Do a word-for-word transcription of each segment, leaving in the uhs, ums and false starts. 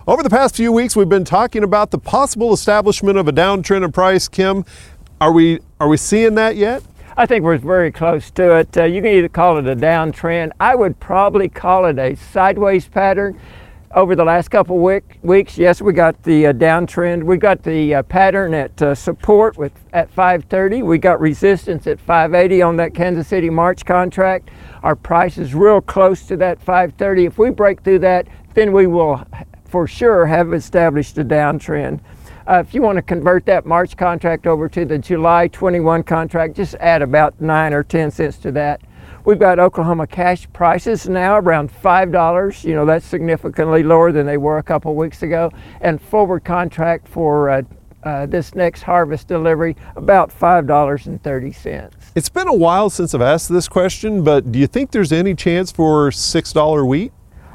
Over the past few weeks, we've been talking about the possible establishment of a downtrend in price. Kim, are we are we seeing that yet? I think we're very close to it. Uh, you can either call it a downtrend. I would probably call it a sideways pattern. Over the last couple week, weeks, yes, we got the uh, downtrend. We got the uh, pattern at uh, support with at five thirty. We got resistance at five eighty on that Kansas City March contract. Our price is real close to that five thirty. If we break through that, then we will for sure have established a downtrend. Uh, if you want to convert that March contract over to the July twenty-one contract, just add about nine or ten cents to that. We've got Oklahoma cash prices now around five dollars. You know, that's significantly lower than they were a couple weeks ago. And forward contract for uh, uh, this next harvest delivery, about five dollars and thirty cents. It's been a while since I've asked this question, but do you think there's any chance for six dollar wheat?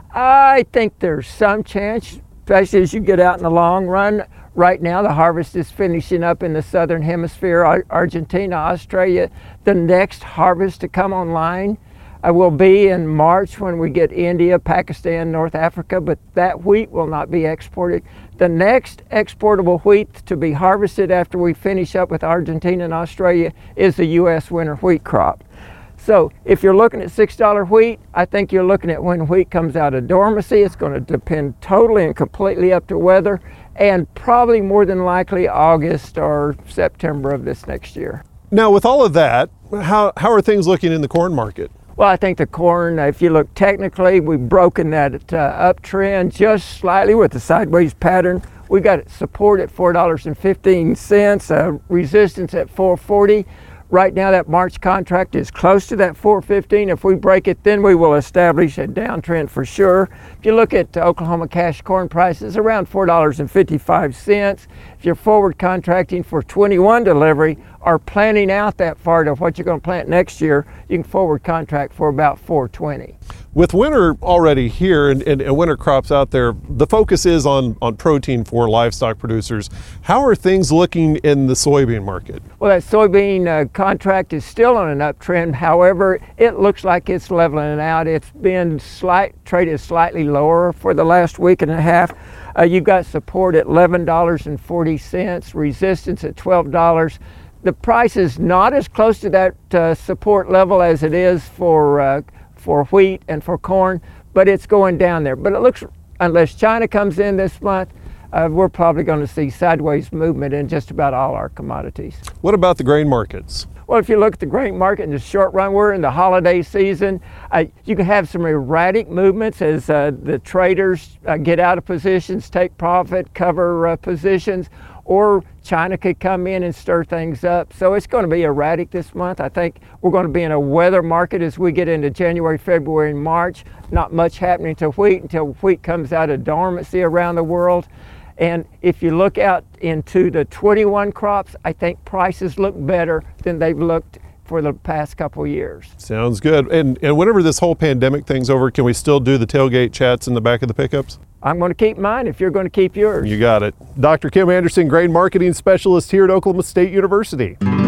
I think there's some chance, especially as you get out in the long run. Right now, the harvest is finishing up in the southern hemisphere, Argentina, Australia. The next harvest to come online uh, will be in March when we get India, Pakistan, North Africa, but that wheat will not be exported. The next exportable wheat to be harvested after we finish up with Argentina and Australia is the U S winter wheat crop. So if you're looking at six dollar wheat, I think you're looking at when wheat comes out of dormancy. It's going to depend totally and completely up to weather, and probably more than likely August or September of this next year. Now, with all of that, how, how are things looking in the corn market? Well, I think the corn, if you look technically, we've broken that uh, uptrend just slightly with the sideways pattern. We got support at four dollars and fifteen cents, uh, resistance at four forty. Right now, that March contract is close to that four fifteen. If we break it, then we will establish a downtrend for sure. If you look at uh, Oklahoma cash corn prices, around four dollars and fifty-five cents. If you're forward contracting for twenty-one delivery or planning out that far to what you're going to plant next year, you can forward contract for about four twenty. With winter already here and, and, and winter crops out there, the focus is on, on protein for livestock producers. How are things looking in the soybean market? Well, that soybean uh, contract is still on an uptrend. However, it looks like it's leveling out. It's been slight, traded slightly lower for the last week and a half. Uh, you've got support at eleven dollars and forty cents, resistance at twelve dollars. The price is not as close to that uh, support level as it is for uh, for wheat and for corn, but it's going down there. But it looks, unless China comes in this month, uh, we're probably going to see sideways movement in just about all our commodities. What about the grain markets? Well, if you look at the grain market in the short run, we're in the holiday season. Uh, you can have some erratic movements as uh, the traders uh, get out of positions, take profit, cover uh, positions, or China could come in and stir things up. So it's going to be erratic this month. I think we're going to be in a weather market as we get into January, February, and March. Not much happening to wheat until wheat comes out of dormancy around the world. And if you look out into the twenty-one crops, I think prices look better than they've looked for the past couple years. Sounds good. And, and whenever this whole pandemic thing's over, can we still do the tailgate chats in the back of the pickups? I'm going to keep mine if you're going to keep yours. You got it. Doctor Kim Anderson, Grain Marketing Specialist here at Oklahoma State University.